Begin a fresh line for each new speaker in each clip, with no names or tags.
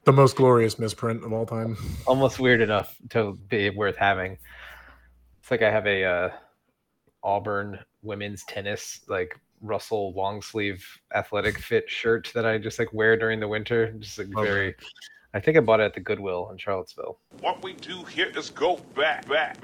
The most glorious misprint of all time.
Almost weird enough to be worth having. It's like I have a Auburn women's tennis Russell long sleeve athletic fit shirt that I just wear during the winter. Just very. I think I bought it at the Goodwill in Charlottesville.
What we do here is go back.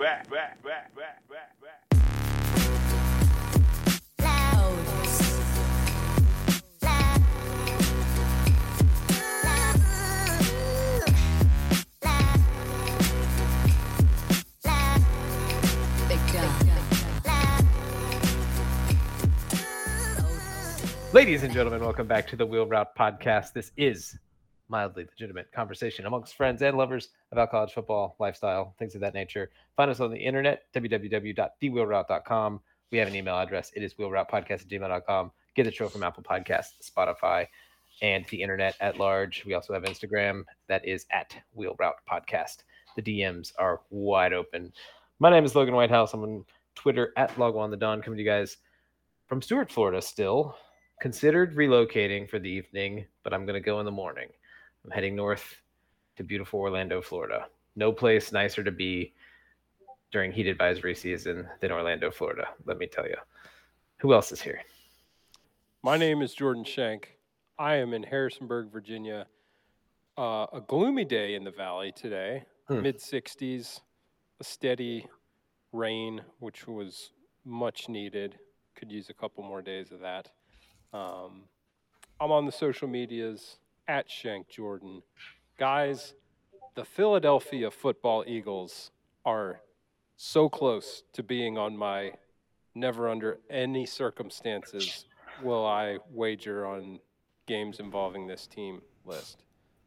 Ladies and gentlemen, welcome back to the Wheel Route Podcast. This is mildly legitimate conversation amongst friends and lovers about college football, lifestyle, things of that nature. Find us on the internet, www.thewheelroute.com. We have an email address. It is wheelroutepodcast@gmail.com. Get the show from Apple Podcasts, Spotify, and the internet at large. We also have Instagram. That is at Wheel Route Podcast. The DMs are wide open. My name is Logan Whitehouse. I'm on Twitter at LogOnTheDawn, coming to you guys from Stuart, Florida still. Considered relocating for the evening, but I'm going to go in the morning. I'm heading north to beautiful Orlando, Florida. No place nicer to be during heat advisory season than Orlando, Florida, let me tell you. Who else is here?
My name is Jordan Shank. I am in Harrisonburg, Virginia. A gloomy day in the valley today, mid-60s, a steady rain, which was much needed. Could use a couple more days of that. I'm on the social medias at Shank Jordan. Guys, the Philadelphia Football Eagles are so close to being on my never under any circumstances will I wager on games involving this team list.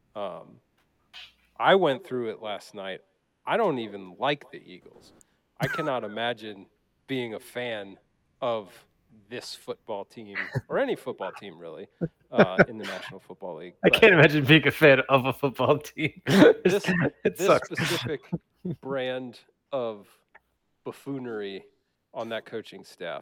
I went through it last night. I don't even like the Eagles. I cannot imagine being a fan of this football team, or any football team really, in the National Football League.
I can't imagine being a fan of a football team.
This specific brand of buffoonery on that coaching staff.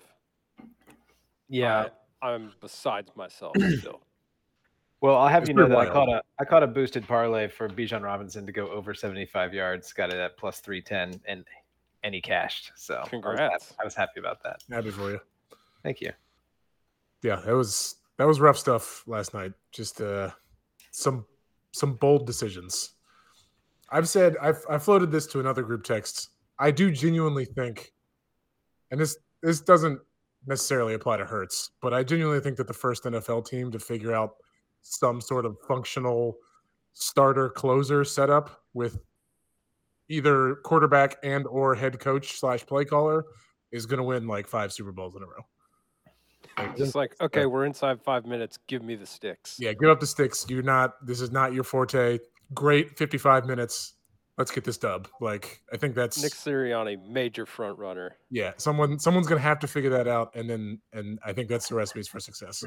Yeah.
I'm besides myself still.
Well, I'll have you know that I caught a boosted parlay for Bijan Robinson to go over 75 yards, got it at plus 310, and he cashed. So
congrats.
I was happy about that.
Happy for you.
Thank you.
Yeah, that was rough stuff last night. Just some bold decisions. I've floated this to another group text. I do genuinely think, and this doesn't necessarily apply to Hurts, but I genuinely think that the first NFL team to figure out some sort of functional starter closer setup with either quarterback and or head coach / play caller is going to win like 5 Super Bowls in a row.
Just okay, we're inside 5 minutes. Give me the sticks.
Yeah, give up the sticks. This is not your forte. Great 55 minutes. Let's get this dub. I think that's
Nick Sirianni, major front runner.
Yeah, someone's going to have to figure that out, and I think that's the recipes for success.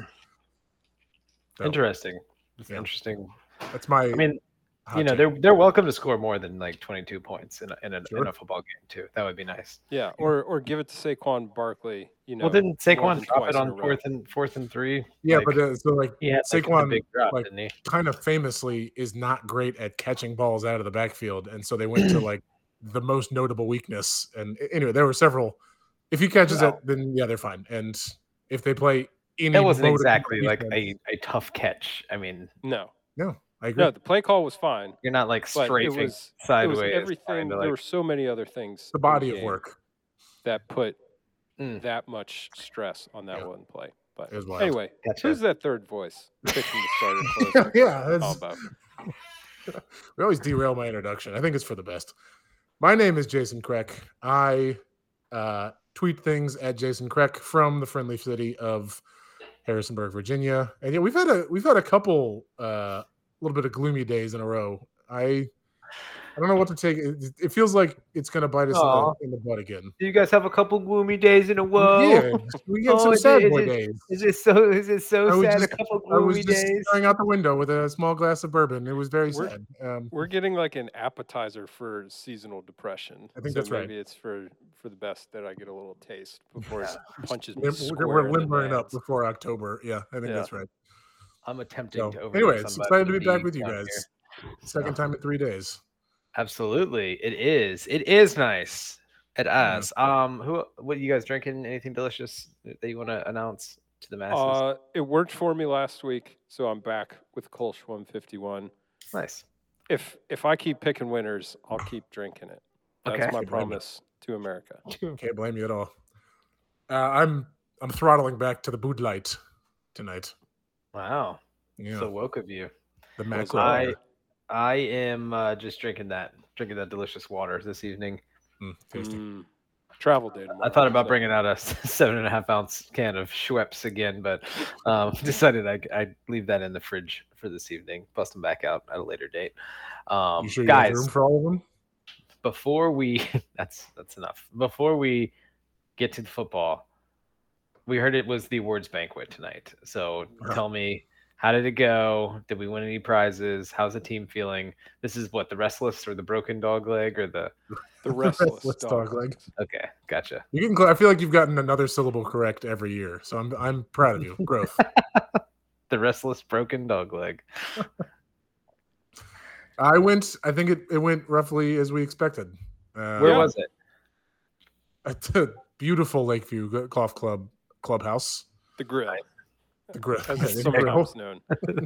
So,
interesting.
Yeah.
Interesting.
That's my.
I mean, they're welcome to score more than 22 points in a football game too. That would be nice.
Yeah, or give it to Saquon Barkley.
Well, didn't Saquon drop it on fourth and 3?
Yeah, but Saquon
big drop, didn't he?
Kind of famously is not great at catching balls out of the backfield, and so they went to the most notable weakness. And anyway, there were several. If he catches it, then yeah, they're fine. And if they play any,
that wasn't exactly a tough catch. I mean,
no.
I agree.
No, the play call was fine.
You're not strafing sideways.
It was everything. There were so many other things.
The body of work
that put that much stress on that one play. But
wild.
Anyway, who's that third voice picking the starter?
Yeah, we always derail my introduction. I think it's for the best. My name is Jason Kreck. I tweet things at Jason Kreck from the friendly city of Harrisonburg, Virginia. And yeah, we've had a couple little bit of gloomy days in a row. I don't know what to take. It feels like it's going to bite us in the butt again.
Do you guys have a couple gloomy days in a row?
Yeah, we get some sad boy days.
Is it so sad? A couple gloomy days. I was just
staring out the window with a small glass of bourbon. It was very sad.
We're getting an appetizer for seasonal depression.
I think that's right.
Maybe it's for the best that I get a little taste before it punches me.
We're limbering up before October. Yeah, I think that's right.
I'm attempting to.
Anyway, it's excited to be back with you guys. Second time in 3 days.
Absolutely, it is. It is nice at us. What are you guys drinking? Anything delicious that you want to announce to the masses?
It worked for me last week, so I'm back with Kolsch 151.
Nice.
If I keep picking winners, I'll keep drinking it. That's
Okay.
my promise to America.
Can't blame you at all. I'm throttling back to the Bud Light tonight.
Wow.
Yeah,
So woke of you.
the
Was
macro.
I am just drinking that delicious water this evening.
Tasty.
Travel day tomorrow.
I thought about bringing out a 7.5 ounce can of Schweppes again, but decided I'd leave that in the fridge for this evening. Bust them back out at a later date.
You sure you
Guys,
have room for all of them?
before we that's enough. Before we get to the football, we heard it was the awards banquet tonight. So tell me, how did it go? Did we win any prizes? How's the team feeling? This is what, the restless or the broken dog leg or the
restless
dog leg.
Okay, gotcha.
You can. I feel like you've gotten another syllable correct every year, so I'm proud of you. Growth.
The restless broken dog leg.
I think it went roughly as we expected.
Where was it?
At the beautiful Lakeview Golf Clubhouse.
The grill.
The grill.
As it's sometimes known.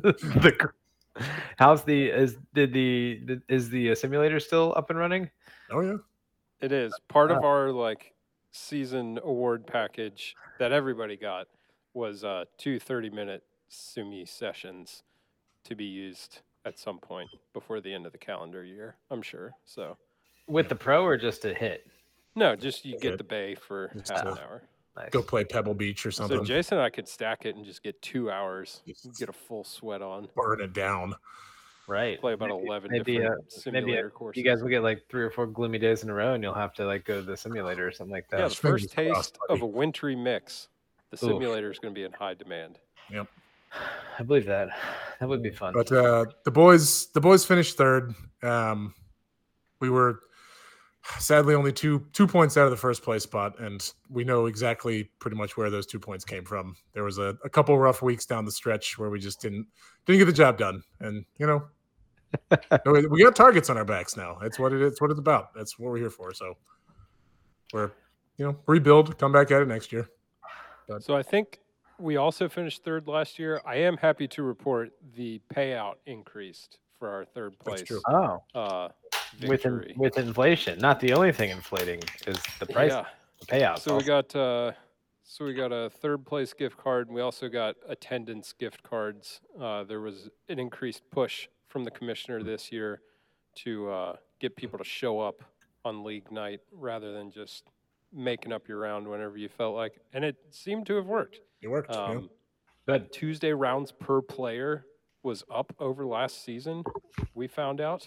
How's is the simulator still up and running?
Oh yeah.
It is. Part of our season award package that everybody got was 2 30-minute Sumi sessions to be used at some point before the end of the calendar year, I'm sure. So
with the pro or just a hit?
No, just you get the bay for half an hour.
Nice.
Go play Pebble Beach or something.
So Jason and I could stack it and just get 2 hours, get a full sweat on.
Burn it down.
Right.
Play about 11 different simulator courses.
You guys will get 3 or 4 gloomy days in a row and you'll have to go to the simulator or something like that.
Yeah, the first taste of a wintry mix. The simulator is going to be in high demand.
Yep.
I believe that. That would be fun.
But the boys finished third. We were sadly only two points out of the first place spot, and we know exactly pretty much where those 2 points came from. There was a couple rough weeks down the stretch where we just didn't get the job done, and we got targets on our backs now. It's what it is. What it's about. That's what we're here for. So we're rebuild, come back at it next year. But,
so I think we also finished third last year. I am happy to report the payout increased for our third place.
That's true.
Victory.
With inflation, not the only thing inflating is the price.
Yeah.
The payout.
So we got a third place gift card, and we also got attendance gift cards. There was an increased push from the commissioner this year to get people to show up on league night rather than just making up your round whenever you felt like, and it seemed to have worked.
It worked.
Good.
Tuesday rounds per player was up over last season. We found out.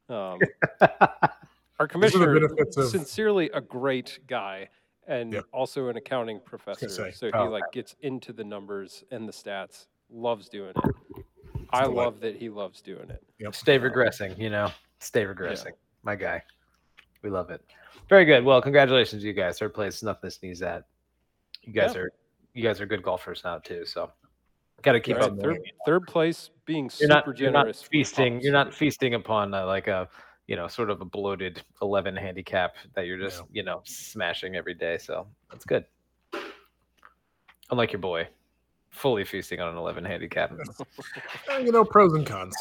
Our commissioner, sincerely a great guy, and also an accounting professor. So he gets into the numbers and the stats. Loves doing it. I love that he loves doing it.
Yep. Stay regressing, Stay regressing. Yeah. My guy. We love it. Very good. Well, congratulations, you guys. Third place, nothing to sneeze at. You guys are good golfers now too. So got to keep up.
Third place, being super generous.
You're not feasting upon sort of a bloated 11 handicap that you're just smashing every day. So that's good. Unlike your boy, fully feasting on an 11 handicap.
Pros and cons.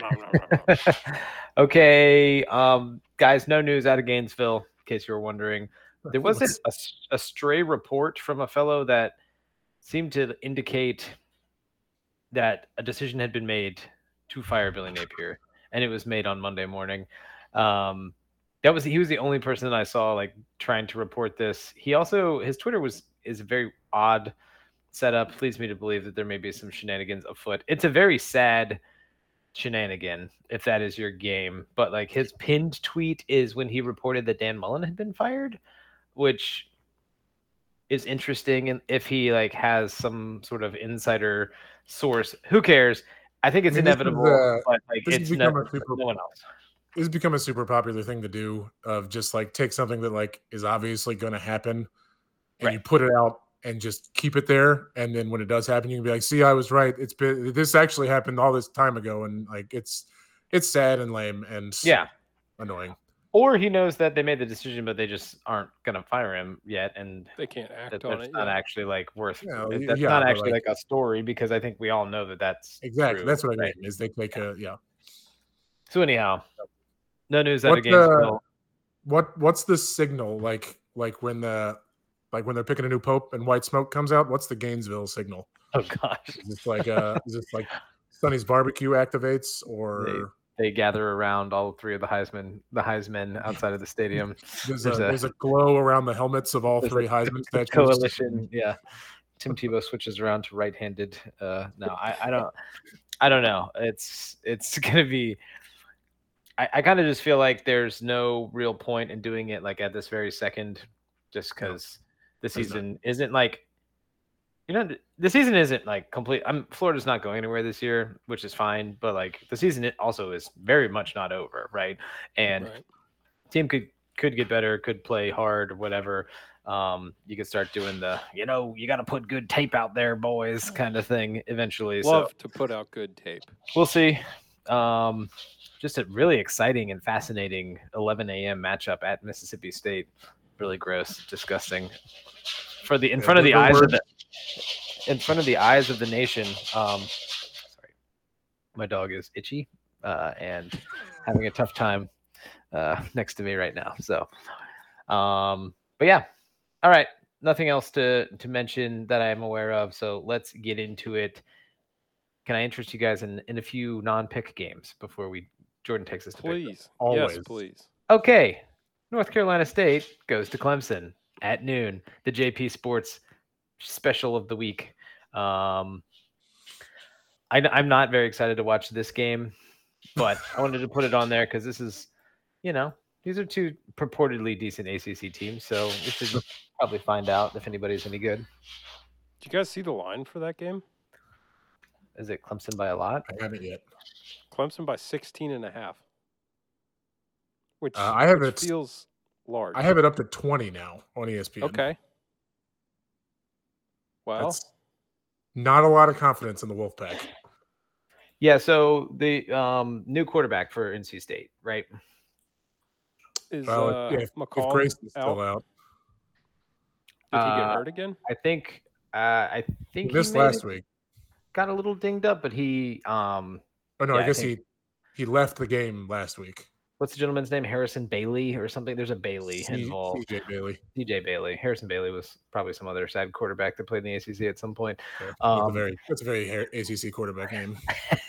Okay, guys. No news out of Gainesville, in case you were wondering. There was a stray report from a fellow that seemed to indicate that a decision had been made to fire Billy Napier, and it was made on Monday morning. He was the only person that I saw trying to report this. His Twitter is a very odd setup. Leads me to believe that there may be some shenanigans afoot. It's a very sad shenanigan if that is your game. But his pinned tweet is when he reported that Dan Mullen had been fired, which is interesting. And if he has some sort of insider source, who cares? I think it's inevitable, but it's no one else.
It's become a super popular thing to do, of just take something that is obviously going to happen and you put it out and just keep it there. And then when it does happen, you can be like, see, I was right. This actually happened all this time ago. And it's it's sad and lame and
Yeah.
annoying.
Or he knows that they made the decision, but they just aren't going to fire him yet, and
They can't act
that's
on it.
not
Yeah.
actually like worth.
Yeah,
That's
yeah,
not
but,
actually
like-
like a story because I think we all know that that's
Exactly.
true,
That's what I
right?
mean. Is they take a
So anyhow, no news out
What
of Gainesville.
What's the signal like when they're picking a new pope and white smoke comes out? What's the Gainesville signal?
Oh gosh,
Is this like Sonny's barbecue activates or
they gather around all three of the Heisman outside of the stadium.
there's a glow around the helmets of all
There's
three
a
Heisman statues?
coalition? Yeah, Tim Tebow switches around to right-handed. No, I don't know. It's gonna be. I kind of just feel like there's no real point in doing it like at this very second, just because the season isn't like, the season isn't like complete. Florida's not going anywhere this year, which is fine, but like the season also is very much not over, right? And team could get better, could play hard or whatever. You could start doing the, you got to put good tape out there, boys, kind of thing eventually.
Love to put out good tape.
We'll see. Just a really exciting and fascinating 11 a.m. matchup at Mississippi State. Really gross, disgusting. In front of the eyes of the nation. Sorry, my dog is itchy and having a tough time next to me right now. So, but yeah, all right. Nothing else to mention that I am aware of. So let's get into it. Can I interest you guys in a few non-pick games before Jordan takes us to
Please.
Always.
Yes, please.
Okay. North Carolina State goes to Clemson at noon. The JP Sports special of the week. I'm not very excited to watch this game, but I wanted to put it on there because this is, these are two purportedly decent ACC teams. So we should probably find out if anybody's any good.
Did you guys see the line for that game?
Is it Clemson by a lot?
I haven't yet.
Clemson by 16.5. Which feels large.
I have it up to 20 now on ESPN.
Okay. Well,
that's not a lot of confidence in the Wolfpack.
Yeah, so the new quarterback for NC State, right?
Is
if
McCall
Grayson's still out.
Did he get hurt again?
I think
He missed last week.
Got a little dinged up, but he
I guess he left the game last week.
What's the gentleman's name? Harrison Bailey or something? There's a Bailey involved. CJ Bailey. Harrison Bailey was probably some other sad quarterback that played in the ACC at some point.
Yeah, that's a very ACC quarterback name.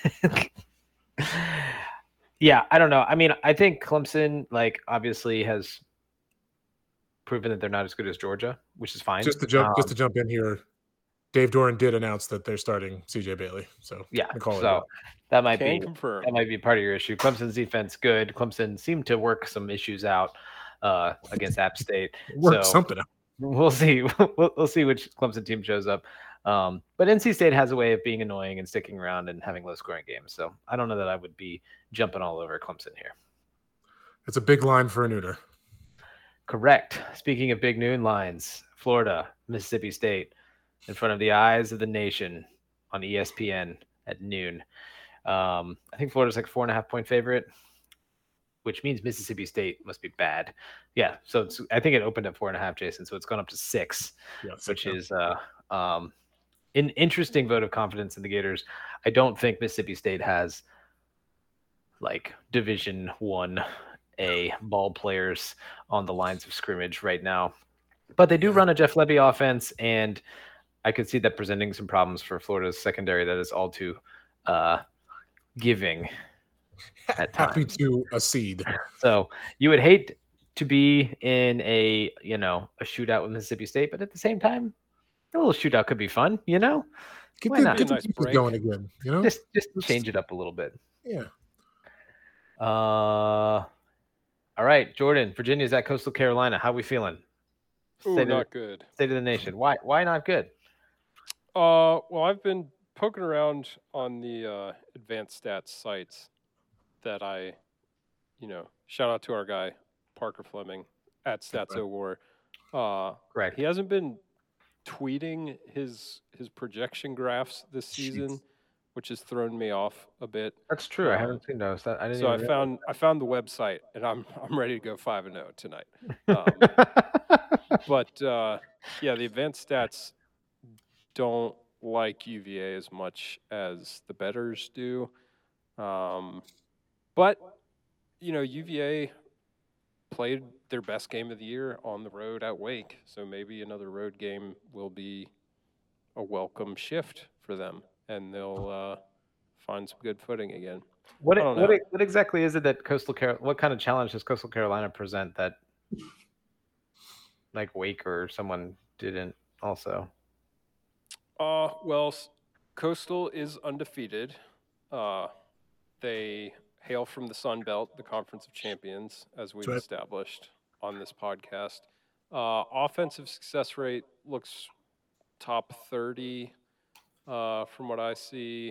Yeah, I don't know. I mean, I think Clemson, obviously has proven that they're not as good as Georgia, which is fine.
Just to jump in here, Dave Doran did announce that they're starting CJ Bailey. So
yeah, that might be
confirm.
That might be part of your issue. Clemson's defense good. Clemson seemed to work some issues out against App State.
Something out.
We'll see. We'll see which Clemson team shows up. But NC State has a way of being annoying and sticking around and having low-scoring games. So I don't know that I would be jumping all over Clemson here.
It's a big line for a neuter.
Correct. Speaking of big noon lines, Florida, Mississippi State, in front of the eyes of the nation on ESPN at noon. I think Florida's like 4.5-point favorite, which means Mississippi State must be bad. Yeah, so I think it opened at 4.5, Jason. So it's gone up to 6, which is an interesting vote of confidence in the Gators. I don't think Mississippi State has Division I ball players on the lines of scrimmage right now, but they do run a Jeff Lebby offense, and I could see that presenting some problems for Florida's secondary that is all too giving at times.
Happy to accede.
So you would hate to be in a shootout with Mississippi State, but at the same time, a little shootout could be fun,
Get the
nice break
going again,
Just change it up a little bit.
Yeah.
All right, Jordan, Virginia's at Coastal Carolina. How are we feeling?
Not good.
State of the nation. Why not good?
Well, I've been poking around on the advanced stats sites that I, shout out to our guy, Parker Fleming at StatsOWar.
Correct.
He hasn't been tweeting his projection graphs this season, which has thrown me off a bit.
That's true. I haven't seen those. I didn't.
So
even
I found the website, and I'm ready to go 5-0 tonight. But yeah, the advanced stats don't like UVA as much as the bettors do. But UVA played their best game of the year on the road at Wake, so maybe another road game will be a welcome shift for them, and they'll find some good footing again.
What exactly is it that what kind of challenge does Coastal Carolina present that like Wake or someone didn't also?
Well, Coastal is undefeated. They hail from the Sun Belt, the Conference of Champions, as we've established on this podcast. Offensive success rate looks top 30 from what I see.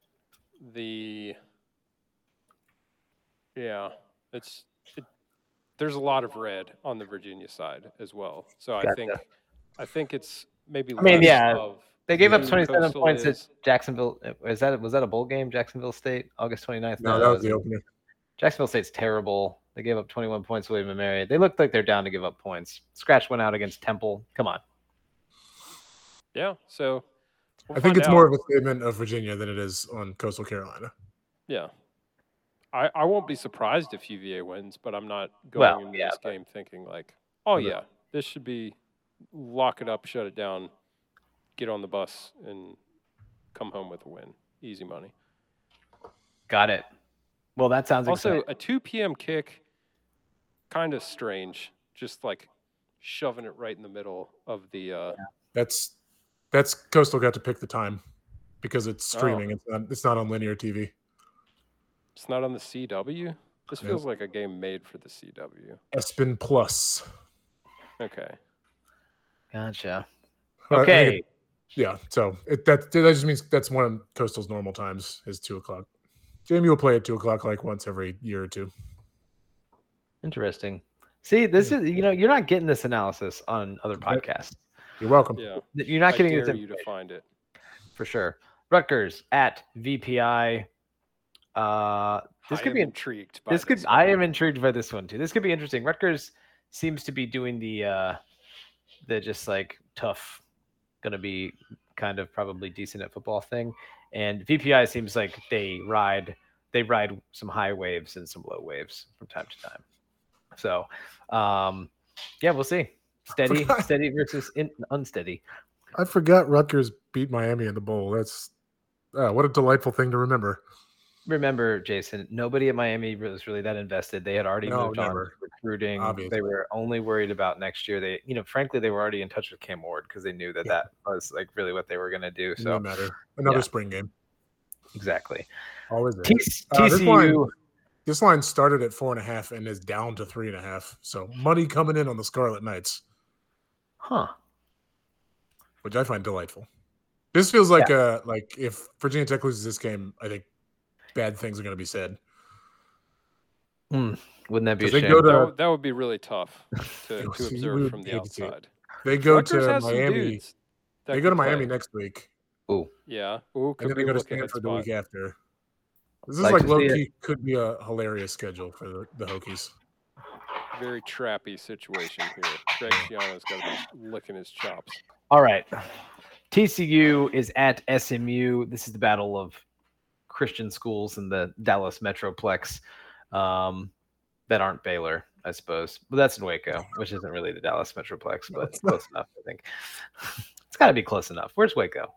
There's a lot of red on the Virginia side as well. So
Gotcha.
I think it's maybe.
They gave up 27 points at Jacksonville. Was that a bowl game? Jacksonville State, August 29th.
No, that was the opener.
Jacksonville State's terrible. They gave up 21 points to William & Mary. They looked like they're down to give up points. Scratch went out against Temple. Come on.
Yeah, so
I think it's more of a statement of Virginia than it is on Coastal Carolina.
Yeah. I won't be surprised if UVA wins, but I'm not going into this game thinking like, this should be lock it up, shut it down, get on the bus, and come home with a win. Easy money.
Got it. Well, that sounds
also
exciting.
A 2 p.m. kick, kind of strange. Just like shoving it right in the middle of the.
That's Coastal got to pick the time because it's streaming. It's not on linear TV.
It's not on the CW. This feels like a game made for the CW.
ESPN Plus.
Okay.
Gotcha.
Okay. So that just means that's one of Coastal's normal times is 2:00. Jamie will play at 2:00 like once every year or two.
Interesting. See, this is you're not getting this analysis on other podcasts.
You're welcome.
Yeah.
You're not getting
it.
Dare
you to find it
for sure. Rutgers at VPI. This could be
intrigued.
I am intrigued by this one too. This could be interesting. Rutgers seems to be doing the just like tough, gonna be kind of probably decent at football thing, and VPI seems like they ride some high waves and some low waves from time to time. So, we'll see. Steady versus unsteady.
I forgot Rutgers beat Miami in the bowl. That's what a delightful thing to remember.
Remember, Jason, nobody at Miami was really that invested. They had already moved on with recruiting.
Obviously.
They were only worried about next year. They, frankly, they were already in touch with Cam Ward because they knew that was like really what they were going to do. So
no matter. Another spring game.
Exactly.
Always there.
TCU.
This line started at 4.5 and is down to 3.5. So money coming in on the Scarlet Knights.
Huh.
Which I find delightful. This feels like if Virginia Tech loses this game, I think bad things are going to be said.
Wouldn't that be a
they
shame?
That would be really tough to observe from the outside.
They go
Rutgers
to Miami. They go to Miami next week.
Ooh.
Yeah.
And then they go to Stanford the week after. This is like low-key could be a hilarious schedule for the Hokies.
Very trappy situation here. Greg Schiano's got to be licking his chops.
All right. TCU is at SMU. This is the battle of Christian schools in the Dallas Metroplex that aren't Baylor, I suppose. But that's in Waco, which isn't really the Dallas Metroplex, but it's close enough, I think. It's got to be close enough. Where's Waco?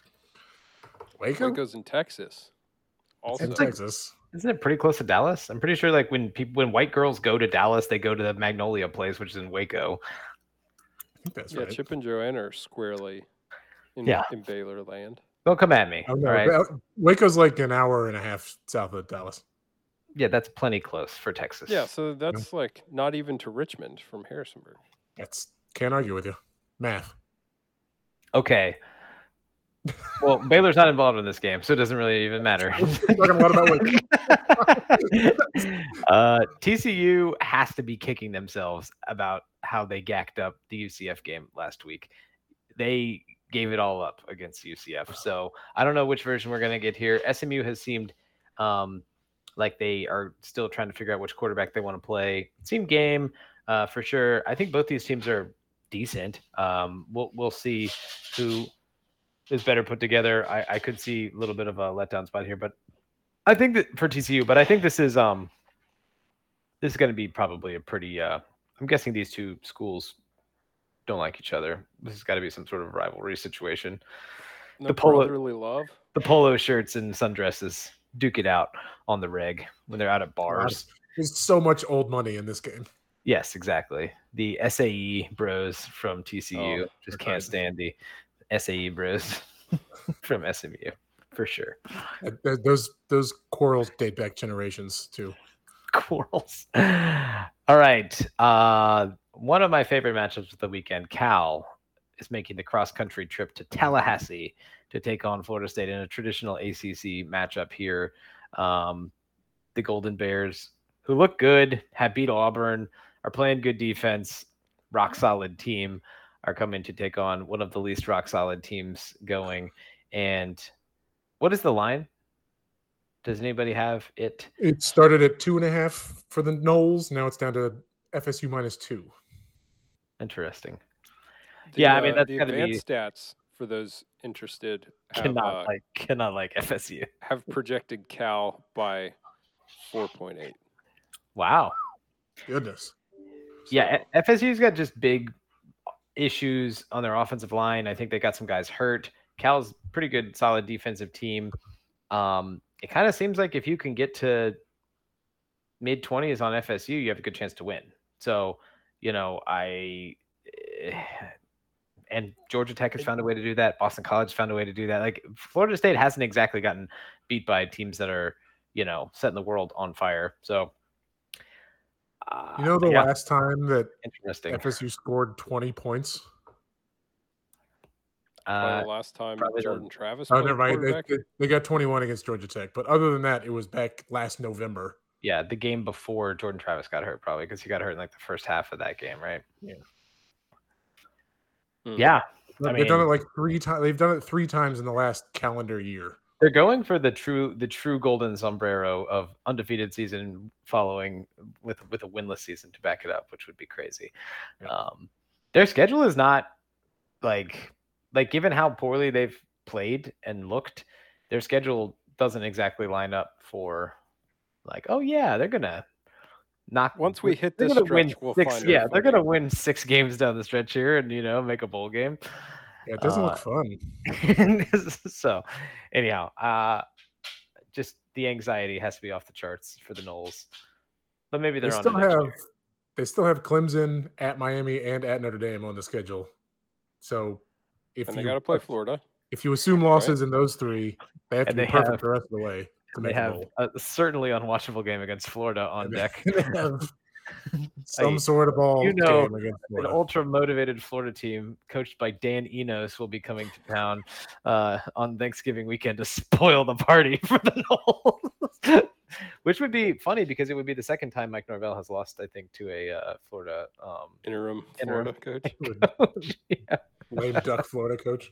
Waco's in Texas. Also.
In Texas.
Isn't it pretty close to Dallas? I'm pretty sure like when white girls go to Dallas, they go to the Magnolia place, which is in Waco.
I think that's right.
Chip and Joanna are squarely in Baylor land.
Don't come at me.
All
right.
Waco's like an hour and a half south of Dallas.
Yeah, that's plenty close for Texas.
Yeah, so that's like not even to Richmond from Harrisonburg.
Can't argue with you. Math.
Okay. Well, Baylor's not involved in this game, so it doesn't really even matter. TCU has to be kicking themselves about how they gacked up the UCF game last week. They gave it all up against UCF. So I don't know which version we're going to get here. SMU has seemed like they are still trying to figure out which quarterback they want to play. Team game for sure. I think both these teams are decent. We'll see who is better put together. I could see a little bit of a letdown spot here, but I think that for TCU, but I think this is going to be probably a pretty I'm guessing these two schools don't like each other. This has got to be some sort of rivalry situation.
The brotherly love.
The polo shirts and sundresses duke it out on the reg when they're out at bars.
There's so much old money in this game.
Yes, exactly. The SAE bros from TCU just can't stand the SAE bros from SMU for sure.
Those quarrels date back generations too.
Quarrels. All right. One of my favorite matchups of the weekend, Cal is making the cross-country trip to Tallahassee to take on Florida State in a traditional ACC matchup here. The Golden Bears, who look good, have beat Auburn, are playing good defense, rock-solid team, are coming to take on one of the least rock-solid teams going. And what is the line? Does anybody have it?
It started at 2.5 for the Noles. Now it's down to FSU -2.
Interesting.
The,
I mean, that's
the
got to be
advanced stats for those interested have,
cannot like FSU.
have projected Cal by 4.8.
Wow.
Goodness.
Yeah, FSU's got just big issues on their offensive line. I think they got some guys hurt. Cal's pretty good, solid defensive team. It kind of seems like if you can get to mid-20s on FSU, you have a good chance to win. So, and Georgia Tech has found a way to do that. Boston College found a way to do that. Like Florida State hasn't exactly gotten beat by teams that are, setting the world on fire. So,
last time that
interesting
FSU scored 20 points?
Last time Jordan Travis.
Oh, never mind. They got 21 against Georgia Tech. But other than that, it was back last November.
Yeah, the game before Jordan Travis got hurt, probably because he got hurt in like the first half of that game, right?
Yeah.
Yeah.
They've done it like 3 times. They've done it 3 times in the last calendar year.
They're going for the true golden sombrero of undefeated season following with a winless season to back it up, which would be crazy.
Yeah.
Their schedule is not like given how poorly they've played and looked, their schedule doesn't exactly line up for like, oh yeah, they're gonna knock.
Once we hit this stretch, we'll find.
Yeah, they're gonna win 6 games down the stretch here, and make a bowl game.
Yeah, it doesn't look fun.
So, anyhow, just the anxiety has to be off the charts for the Noles. But maybe they still
have Clemson at Miami and at Notre Dame on the schedule. So,
they got to play Florida.
If you assume losses in those 3, they have to be perfect the rest of the way.
They have a certainly unwatchable game against Florida on deck.
They have some sort of ball game against Florida.
An ultra-motivated Florida team coached by Dan Enos will be coming to town on Thanksgiving weekend to spoil the party for the Noles. Which would be funny because it would be the second time Mike Norvell has lost, I think, to a Florida
interim Florida coach.
Yeah.
Lame duck Florida coach.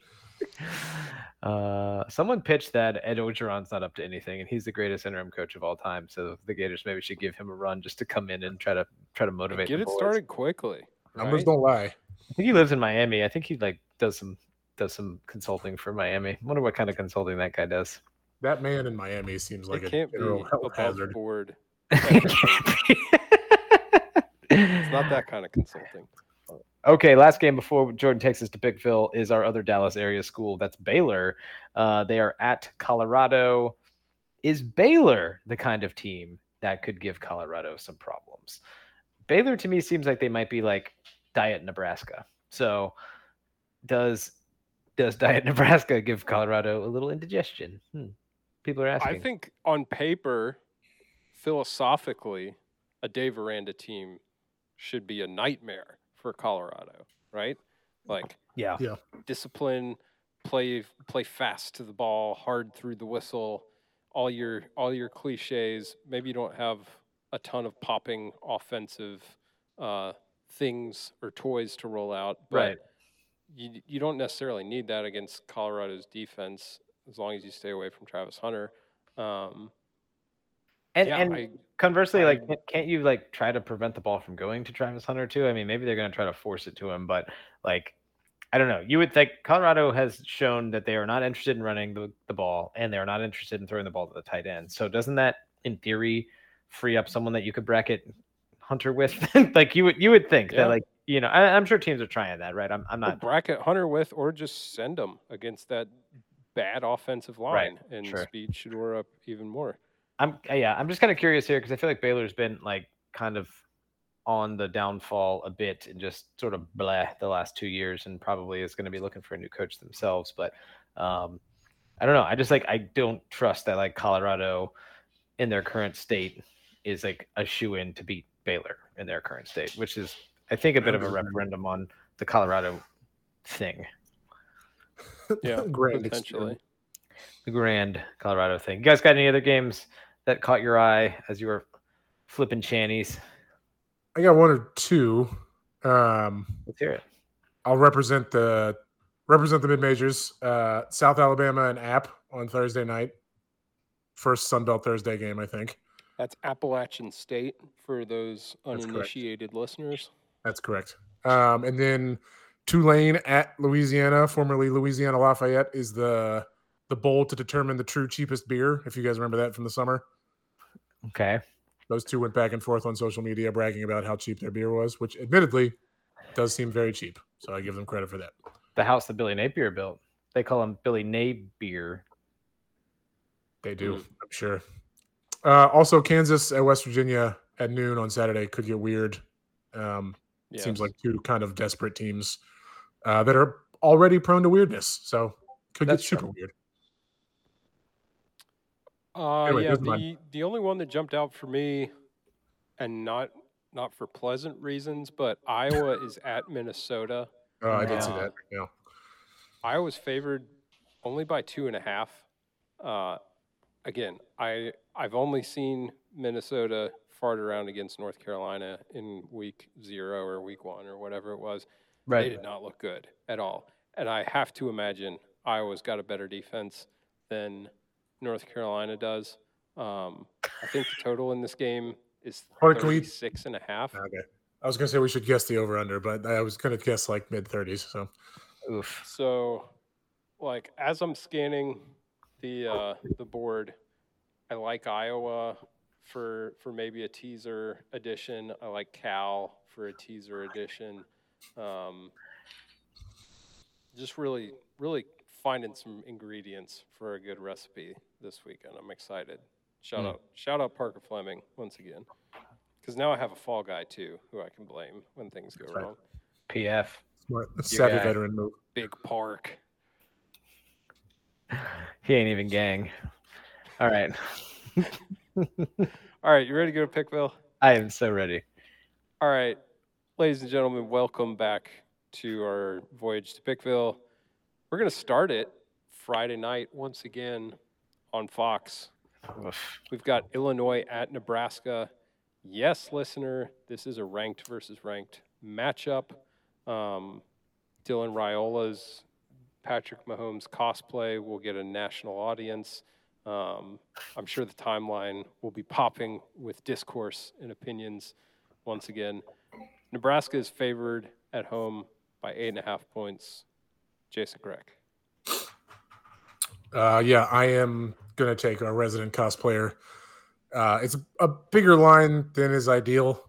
Someone pitched that Ed Orgeron's not up to anything, and he's the greatest interim coach of all time. So the Gators maybe should give him a run just to come in and try to motivate.
Get it started quickly.
Numbers don't lie.
I think he lives in Miami. I think he does some consulting for Miami. I wonder what kind of consulting that guy does.
That man in Miami seems like
it can't be
health hazard.
Board. It's not that kind of consulting.
Okay, last game before Jordan takes us to Pickville is our other Dallas area school. That's Baylor. They are at Colorado. Is Baylor the kind of team that could give Colorado some problems? Baylor to me seems like they might be like Diet Nebraska. So does Diet Nebraska give Colorado a little indigestion? People are asking.
I think on paper, philosophically, a Dave Aranda team should be a nightmare for Colorado, right? Like,
yeah.
Discipline, play fast to the ball, hard through the whistle, all your cliches. Maybe you don't have a ton of popping offensive things or toys to roll out, but
right.
you don't necessarily need that against Colorado's defense as long as you stay away from Travis Hunter.
And conversely, can't you try to prevent the ball from going to Travis Hunter too? I mean, maybe they're going to try to force it to him, but I don't know. You would think Colorado has shown that they are not interested in running the ball, and they are not interested in throwing the ball to the tight end. So doesn't that, in theory, free up someone that you could bracket Hunter with? You would think that I'm sure teams are trying that, right? I'm not
bracket Hunter with, or just send them against that bad offensive line, and speed Shedeur up even more.
I'm just kind of curious here because I feel like Baylor's been kind of on the downfall a bit and just sort of bleh the last 2 years, and probably is going to be looking for a new coach themselves. But I don't know. I just I don't trust that Colorado in their current state is a shoe-in to beat Baylor in their current state, which is I think a bit of a referendum on the Colorado thing.
Yeah, potentially.
The grand Colorado thing. You guys got any other games that caught your eye as you were flipping channies?
I got one or two.
Let's hear it.
I'll represent the mid majors. South Alabama and App on Thursday night. First Sun Belt Thursday game, I think.
That's Appalachian State for those uninitiated listeners.
That's correct. And then Tulane at Louisiana, formerly Louisiana Lafayette, is the bowl to determine the true cheapest beer, if you guys remember that from the summer.
Okay.
Those two went back and forth on social media bragging about how cheap their beer was, which admittedly does seem very cheap. So I give them credit for that.
The house that Billy Napier built. They call him Billy Napier.
They do, I'm sure. Also, Kansas at West Virginia at noon on Saturday could get weird. Seems like two kind of desperate teams that are already prone to weirdness. So could get super weird.
Anyway, the only one that jumped out for me, and not for pleasant reasons, but Iowa is at Minnesota.
Oh, I did see that. Yeah,
Iowa's favored only by 2.5. Again, I've only seen Minnesota fart around against North Carolina in week 0 or week 1 or whatever it was. Right. They did not look good at all, and I have to imagine Iowa's got a better defense than North Carolina does. I think the total in this game is 36.5.
Okay. I was going to say we should guess the over-under, but I was going to guess mid-30s. So,
oof.
So, as I'm scanning the board, I like Iowa for maybe a teaser edition. I like Cal for a teaser edition. Just really, really finding some ingredients for a good recipe this weekend. I'm excited. Shout out Parker Fleming once again, because now I have a fall guy too who I can blame when things go wrong.
PF,
smart, savvy veteran move.
Big Park.
He ain't even gang. All right.
All right, you ready to go to Pickville?
I am so ready.
All right, ladies and gentlemen, welcome back to our voyage to Pickville. We're going to start it Friday night once again on Fox.
Oof.
We've got Illinois at Nebraska. Yes, listener, this is a ranked versus ranked matchup. Dylan Raiola's Patrick Mahomes cosplay will get a national audience. I'm sure the timeline will be popping with discourse and opinions once again. Nebraska is favored at home by 8.5 points. Jason Grech.
I am going to take our resident cosplayer. It's a bigger line than is ideal,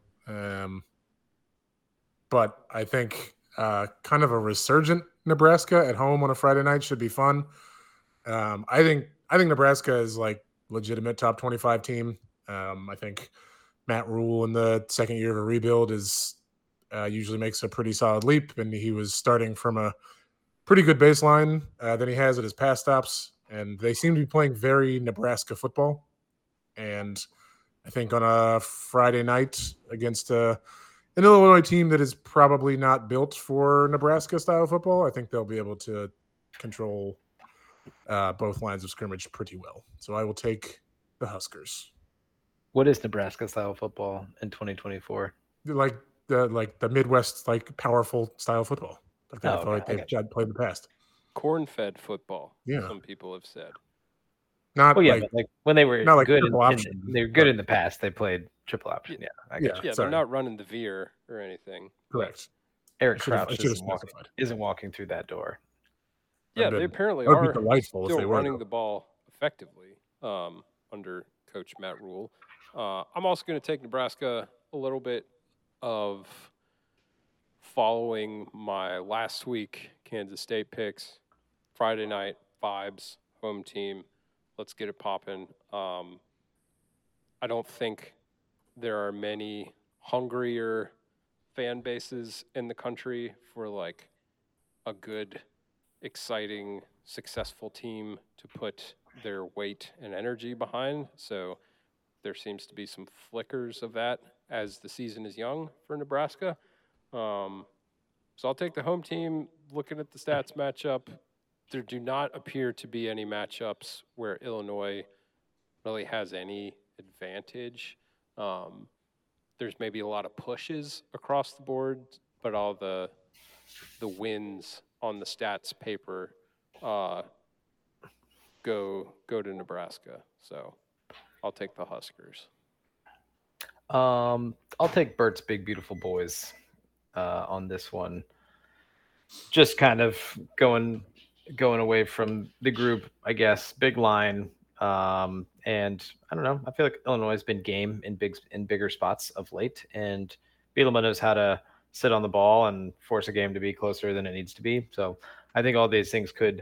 but I think kind of a resurgent Nebraska at home on a Friday night should be fun. I think Nebraska is legitimate top 25 team. I think Matt Rule in the second year of a rebuild usually makes a pretty solid leap, and he was starting from a pretty good baseline than he has at his pass stops, and they seem to be playing very Nebraska football. And I think on a Friday night against an Illinois team that is probably not built for Nebraska-style football, I think they'll be able to control both lines of scrimmage pretty well. So I will take the Huskers.
What is Nebraska-style football in 2024?
The Midwest, powerful style football. like that. I feel like they've played in the past.
Corn-fed football.
Yeah.
Some people have said.
Not
Well, yeah,
like,
but like when they were
not like
good,
triple option,
they were good
but-
in the past. They played triple option. Yeah, I get you.
Yeah,
sorry.
they're not running the veer or anything.
Correct.
Eric
I should've
Crouch
specified.
isn't walking through that door.
Yeah,
That'd
they
been-
apparently
that would be
are
delightful if
still
they were,
running
though.
the ball effectively under Coach Matt Rule. I'm also going to take Nebraska a little bit of following my last week Kansas State picks. Friday night vibes, home team. Let's get it popping. I don't think there are many hungrier fan bases in the country for like a good, exciting, successful team to put their weight and energy behind. So there seems to be some flickers of that as the season is young for Nebraska. So I'll take the home team. Looking at the stats matchup, there do not appear to be any matchups where Illinois really has any advantage. There's maybe a lot of pushes across the board, but all the wins on the stats paper go to Nebraska. So I'll take the Huskers.
I'll take Bert's Big Beautiful Boys on this one. Just kind of going away from the group, I guess. Big line, and I don't know. I feel like Illinois has been game in bigger spots of late, and Bielema knows how to sit on the ball and force a game to be closer than it needs to be. So I think all these things could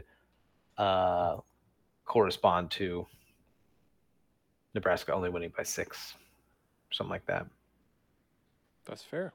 correspond to Nebraska only winning by 6, something like that.
That's fair.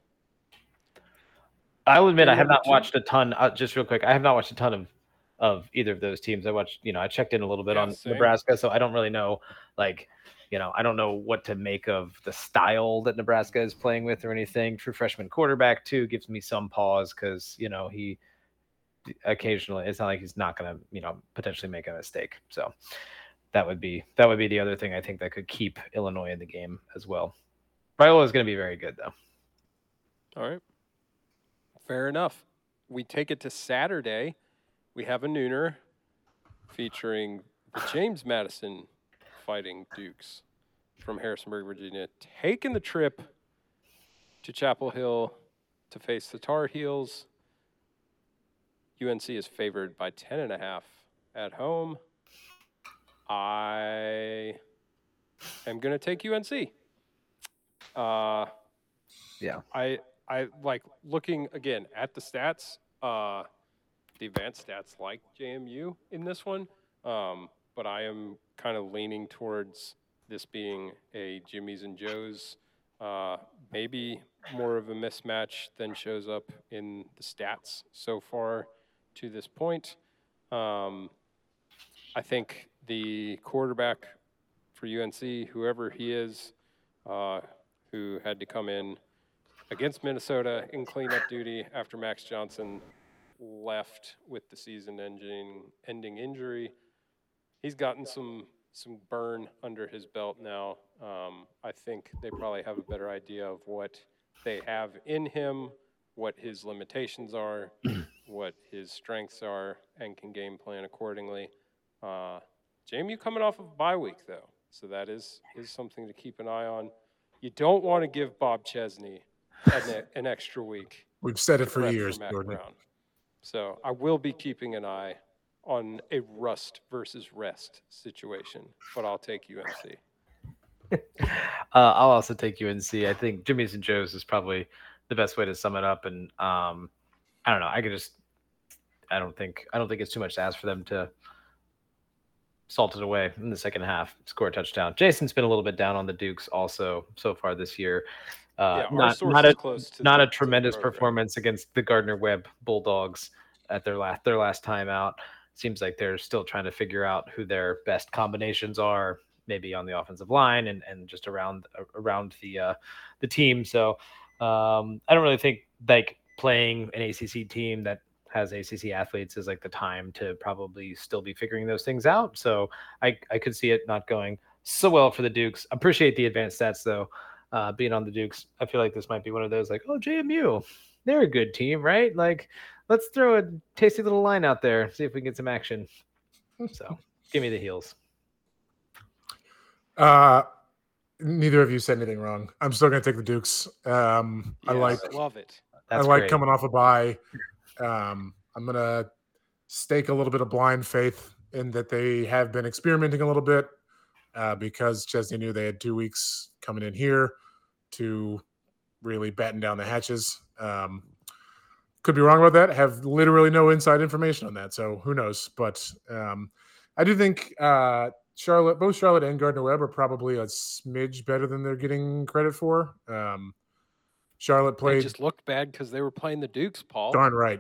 I'll admit I have not watched a ton. Just real quick, I have not watched a ton of either of those teams. I watched, I checked in a little bit on
same.
Nebraska, so I don't really know, I don't know what to make of the style that Nebraska is playing with or anything. True freshman quarterback too gives me some pause because he occasionally, it's not like he's not going to potentially make a mistake. So that would be the other thing I think that could keep Illinois in the game as well. Viola is going to be very good though.
All right. Fair enough. We take it to Saturday. We have a nooner featuring the James Madison Fighting Dukes from Harrisonburg, Virginia, taking the trip to Chapel Hill to face the Tar Heels. UNC is favored by 10.5 at home. I am going to take UNC.
Yeah.
I like looking again at the stats, the advanced stats like JMU in this one, but I am kind of leaning towards this being a Jimmy's and Joe's, maybe more of a mismatch than shows up in the stats so far to this point. I think the quarterback for UNC, whoever he is, who had to come in against Minnesota in cleanup duty after Max Johnson left with the season-ending injury. He's gotten some burn under his belt now. I think they probably have a better idea of what they have in him, what his limitations are, what his strengths are, and can game plan accordingly. JMU coming off of a bye week, though, so that is something to keep an eye on. You don't want to give Bob Chesney an extra week.
We've said it for
prep
years,
Mac
Jordan.
Brown. So I will be keeping an eye on a rust versus rest situation, but I'll take UNC.
I'll also take UNC. I think Jimmy's and Joe's is probably the best way to sum it up. And I don't know. I don't think it's too much to ask for them to salt it away in the second half, score a touchdown. Jason's been a little bit down on the Dukes also so far this year. Not a tremendous performance against the Gardner-Webb Bulldogs at their last time out. Seems like they're still trying to figure out who their best combinations are, maybe on the offensive line and just around the team. So I don't really think like playing an ACC team that has ACC athletes is like the time to probably still be figuring those things out. So I could see it not going so well for the Dukes. Appreciate the advanced stats though. Being on the Dukes, I feel like this might be one of those like, oh, JMU, they're a good team, right? Like, let's throw a tasty little line out there, see if we can get some action. So, give me the heels.
Neither of you said anything wrong. I'm still going to take the Dukes. I
love it.
That's
I like
great.
coming off a bye. I'm going to stake a little bit of blind faith in that they have been experimenting a little bit because Chesney knew they had 2 weeks coming in here to really batten down the hatches. Could be wrong about that. Have literally no inside information on that, so who knows? But I do think both Charlotte and Gardner-Webb are probably a smidge better than they're getting credit for. Charlotte played.
They just looked bad because they were playing the Dukes, Paul.
Darn right.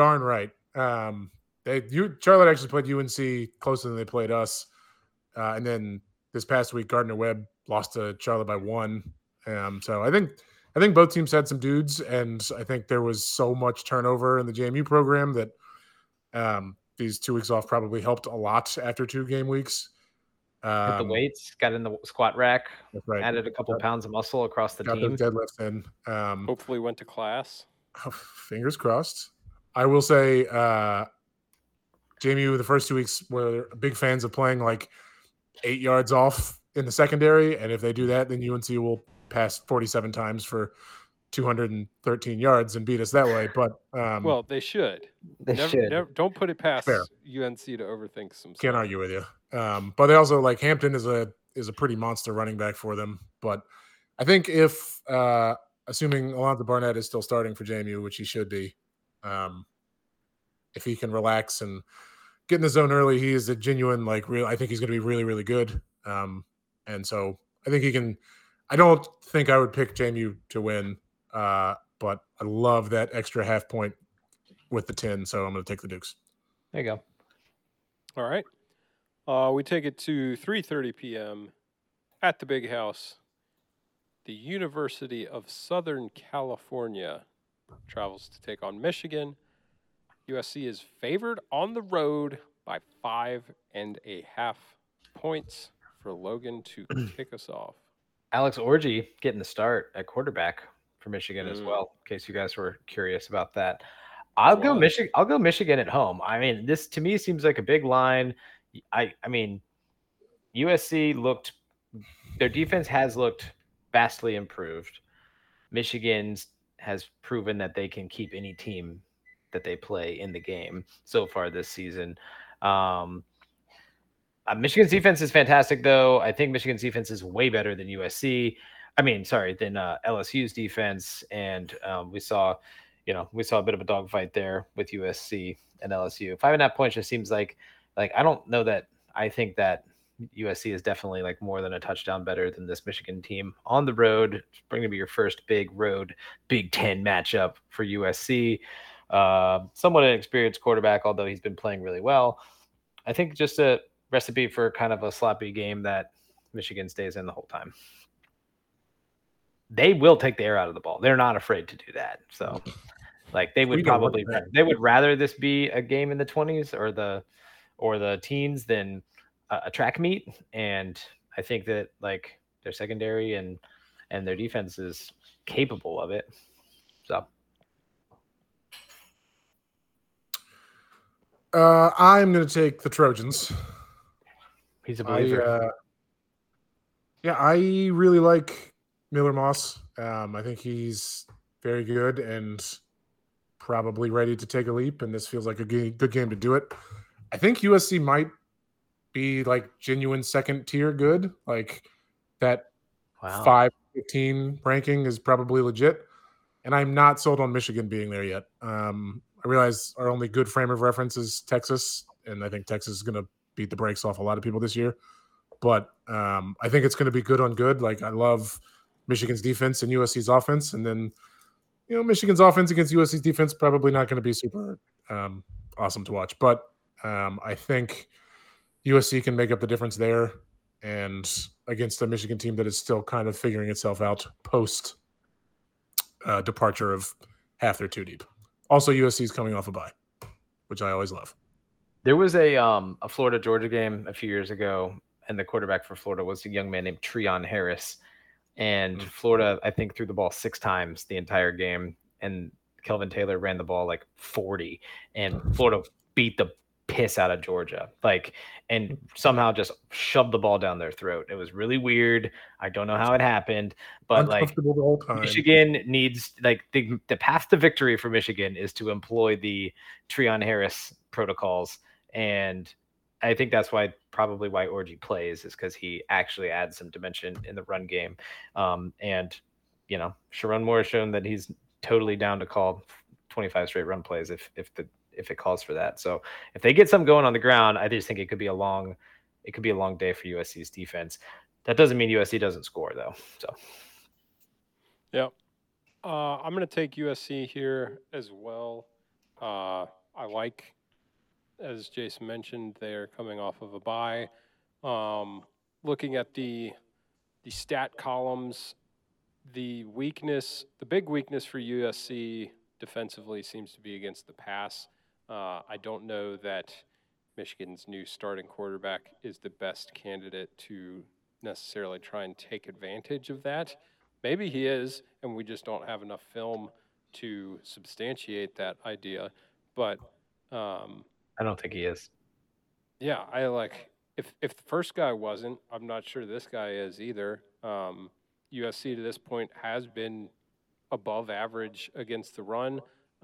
Charlotte actually played UNC closer than they played us, and then this past week Gardner-Webb lost to Charlotte by 1. So I think both teams had some dudes, and I think there was so much turnover in the JMU program that these 2 weeks off probably helped a lot after 2 game weeks.
Hit the weights, got in the squat rack,
right.
added a couple pounds of muscle across the
got
team.
Those deadlifts in.
Hopefully went to class.
Fingers crossed. I will say JMU the first 2 weeks were big fans of playing like 8 yards off in the secondary, and if they do that, then UNC will pass 47 times for 213 yards and beat us that way. But
well, they should. Never, don't put it past UNC to overthink some stuff.
Can't argue with you. But they also like Hampton is a pretty monster running back for them. But I think if assuming Alonzo Barnett is still starting for JMU, which he should be, if he can relax and get in the zone early, he is a genuine I think he's going to be really, really good. And so I think he can. I don't think I would pick JMU to win, but I love that extra half point with the 10, so I'm going to take the Dukes.
There you go.
All right. We take it to 3:30 p.m. at the Big House. The University of Southern California travels to take on Michigan. USC is favored on the road by 5.5 points. For Logan to kick us off.
Alex Orji getting the start at quarterback for Michigan as well, in case you guys were curious about that. I'll go Michigan at home. I mean, this to me seems like a big line. I mean, USC their defense has looked vastly improved. Michigan's has proven that they can keep any team that they play in the game so far this season. Michigan's defense is fantastic, though. I think Michigan's defense is way better than than LSU's defense. And we saw a bit of a dogfight there with USC and LSU. 5.5 points just seems like I don't know that I think that USC is definitely like more than a touchdown better than this Michigan team on the road. It's going to be your first big road Big Ten matchup for USC. Somewhat an experienced quarterback, although he's been playing really well. I think just a recipe for kind of a sloppy game that Michigan stays in the whole time. They will take the air out of the ball. They're not afraid to do that. So they would rather this be a game in the 20s or the teens than a track meet. And I think that their secondary and their defense is capable of it. So
I'm going to take the Trojans.
He's a believer.
I really like Miller Moss. I think he's very good and probably ready to take a leap, and this feels like a good game to do it. I think USC might be genuine second tier good. That 5-15 ranking is probably legit, and I'm not sold on Michigan being there yet. I realize our only good frame of reference is Texas, and I think Texas is going to beat the brakes off a lot of people this year. But I think it's going to be good on good. I love Michigan's defense and USC's offense. And then, Michigan's offense against USC's defense probably not going to be super awesome to watch. But I think USC can make up the difference there and against a Michigan team that is still kind of figuring itself out post departure of half their 2 deep. Also, USC is coming off a bye, which I always love.
There was a Florida-Georgia game a few years ago, and the quarterback for Florida was a young man named Treon Harris. And Florida, I think, threw the ball 6 times the entire game. And Kelvin Taylor ran the ball like 40, and Florida beat the piss out of Georgia, and somehow just shoved the ball down their throat. It was really weird. I don't know how it happened, but
Uncomfortable the whole time.
Michigan needs the path to victory for Michigan is to employ the Treon Harris protocols, and I think that's probably why Orji plays, is because he actually adds some dimension in the run game. And Sherrone Moore has shown that he's totally down to call 25 straight run plays if it calls for that. So if they get something going on the ground, I just think it could be a long day for USC's defense. That doesn't mean USC doesn't score though. So
yeah, I'm going to take USC here as well. I like, as Jason mentioned, they're coming off of a bye. Looking at the stat columns, the big weakness for USC defensively seems to be against the pass. I don't know that Michigan's new starting quarterback is the best candidate to necessarily try and take advantage of that. Maybe he is, and we just don't have enough film to substantiate that idea. But
I don't think he is.
Yeah, if the first guy wasn't, I'm not sure this guy is either. USC to this point has been above average against the run.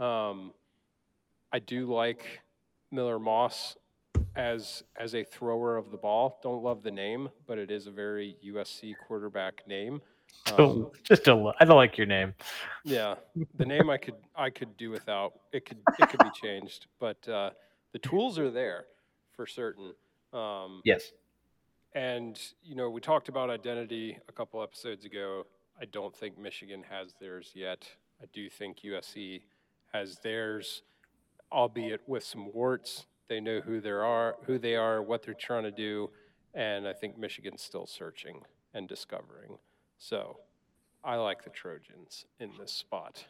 I do like Miller Moss as a thrower of the ball. Don't love the name, but it is a very USC quarterback name.
I don't like your name.
Yeah, the name I could do without. It could be changed, but the tools are there for certain.
Yes.
And we talked about identity a couple episodes ago. I don't think Michigan has theirs yet. I do think USC has theirs, albeit with some warts. They know who they are, what they're trying to do, and I think Michigan's still searching and discovering. So I like the Trojans in this spot.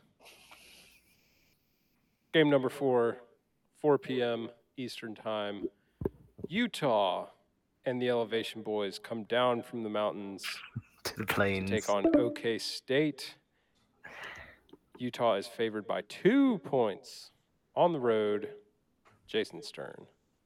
Game number 4, 4 p.m. Eastern Time. Utah and the Elevation Boys come down from the mountains
to the plains
to take on OK State. Utah is favored by 2 points on the road. Jason Stern.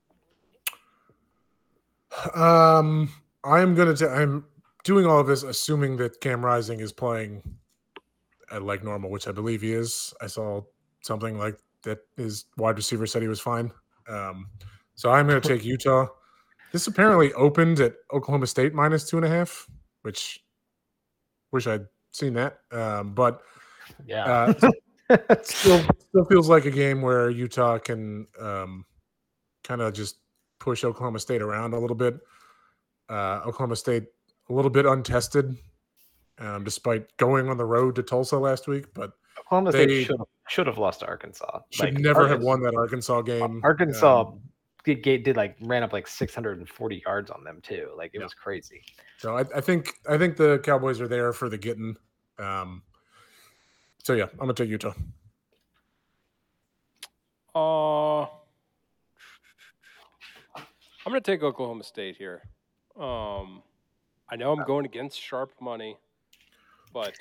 I'm doing all of this assuming that Cam Rising is playing at like normal, which I believe he is. I saw something like that his wide receiver said he was fine. So I'm going to take Utah. This apparently opened at Oklahoma State -2.5, which wish I'd seen that. But
yeah,
still feels like a game where Utah can kind of just push Oklahoma State around a little bit. Oklahoma State a little bit untested, despite going on the road to Tulsa last week. But
Oklahoma State should have lost to Arkansas.
Should never have won that Arkansas game.
Arkansas ran up like 640 yards on them too. It was crazy.
So I think the Cowboys are there for the getting. So yeah, I'm gonna take Utah.
I'm gonna take Oklahoma State here. I know I'm going against sharp money, but